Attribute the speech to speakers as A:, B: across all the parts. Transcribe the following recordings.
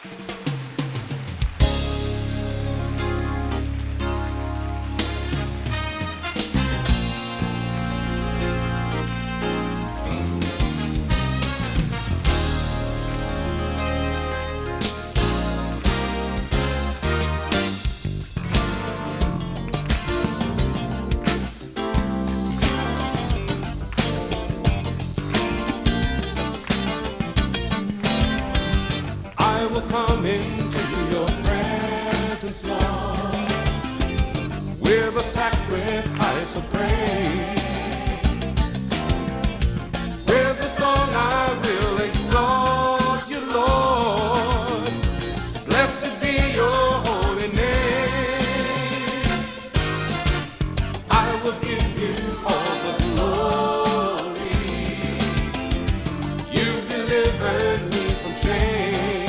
A: I will come into your presence, Lord, with a sacrifice of praise. With a song I will exalt you, Lord. Blessed be your holy name. I will give you all the glory. You delivered me from shame.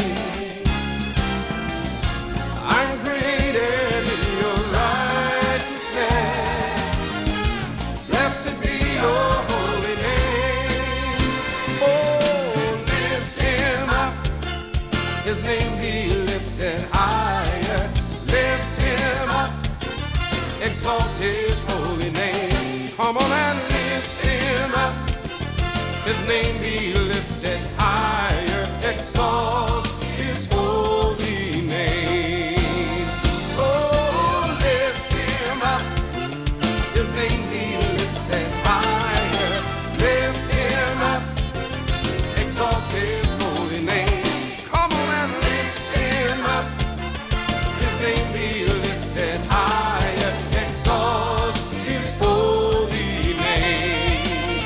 A: Blessed be your holy name. Oh, lift him up, his name be lifted higher. Lift him up, exalt his holy name. Come on and lift him up, his name be lifted higher. Exalt his holy name. Oh, lift him up, his name be his holy name. Come on and lift him up, his name be lifted higher. Exalt his holy name.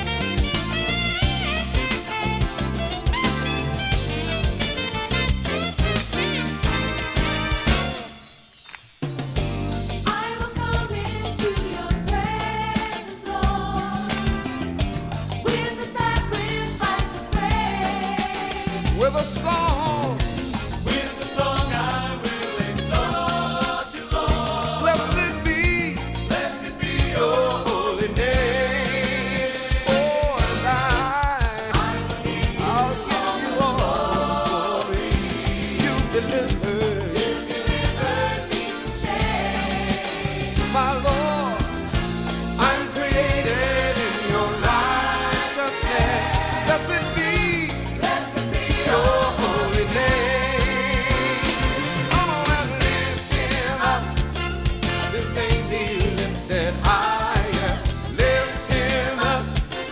B: I will come into your presence, Lord, with the sacrifice of praise.
A: With a song,
C: I will exalt you, Lord.
A: blessed be your holy name. Oh, and I'll give you all the glory. You delivered
B: Me from shame.
A: my Lord. I'm created in your righteousness. Blessed be your holy name. Come on and lift him up, his name be lifted higher. Lift him up,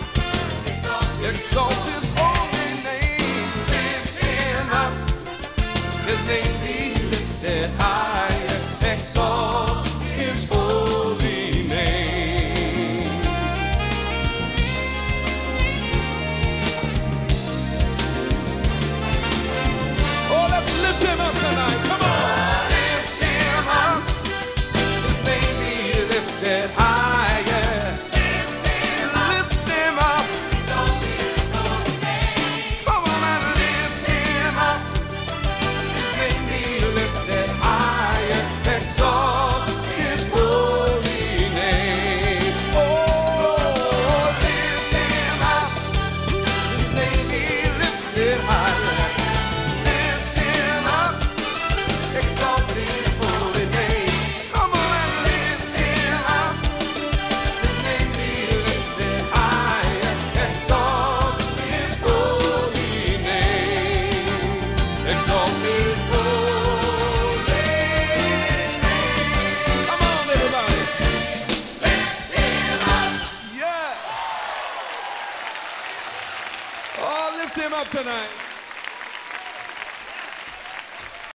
A: exalt his holy name. Lift him up, his name be lifted higher. Exalt his holy name. Oh, let's lift him up tonight. Come on. Lift him up, his name be lifted higher. Lift him up. Come on and lift him up, his name be lifted higher. Exalt his holy name. Oh, lift him up, his name be lifted higher. Lift him up, exalt his holy name. Come on and lift him up, his name be lifted higher. Exalt his holy name. Exalt his holy name. Come on, everybody. Lift him up. Yeah. Oh, lift him up tonight.